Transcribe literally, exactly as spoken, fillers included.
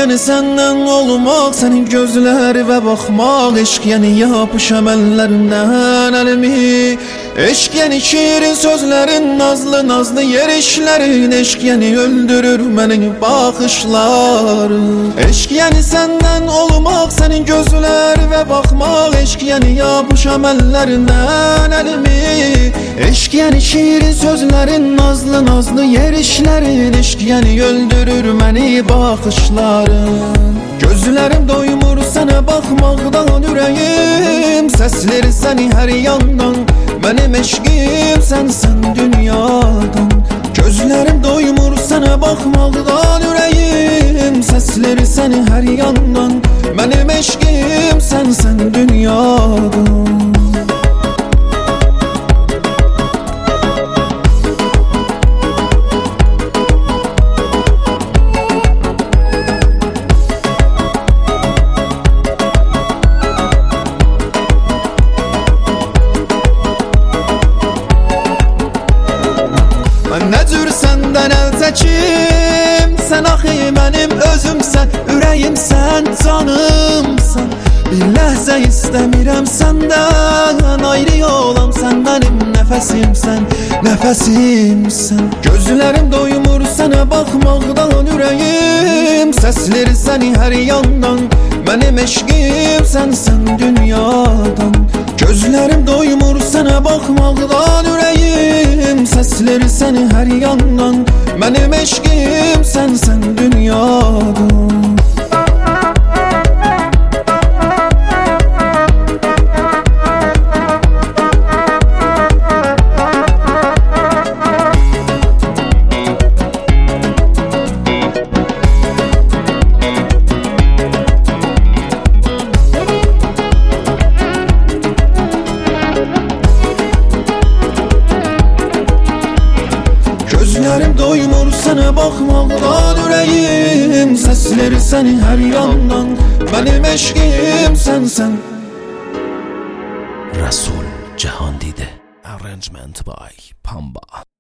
yani senden olmak, senin gözleri ve bakmak. Eşk yani yapışam ellerinden elimi. Eşk yani şirin sözlerin, nazlı nazlı yerişlerin. Eşk yani öldürür beni bakışların. Eşk yani senden olmak, senin gözleri ve bakmak. Eşk yani yapışam ellerinden elimi. Eşk yani şirin sözlerin, nazlı nazlı yerişlerin. Eşk yani öldürür beni bakışların. Gözlerim doymur sana bakmaktan yüreğim. Sesleri seni her yandan, benim eşkim sensen dünyadan. Gözlerim doymur sana bakmaktan yüreğim. Sesleri seni her yandan, benim eşkim sensen dünyadan. Ne cür senden el çekim, sen axı benim özümsən, ürəyimsən, canımsan. Bir ləhzə istəmirəm səndən, ayrı olam, sən benim nəfəsimsən, nəfəsimsən. Gözlərim doymur sənə baxmaqdan ürəyim. Səsləri səni hər yandan, benim eşqim sənsən dünyadan. Gözlerim doymur sana bakmaktan yüreğim. Sesleri seni her yandan, benim eşkim sensen dünyadan. Gözlerim doymur sana bakmaktan yüreğim. Sesleri seni her yandan, benim eşkim sensen. Rasul Cihan Dide. Arrangement by Pamba.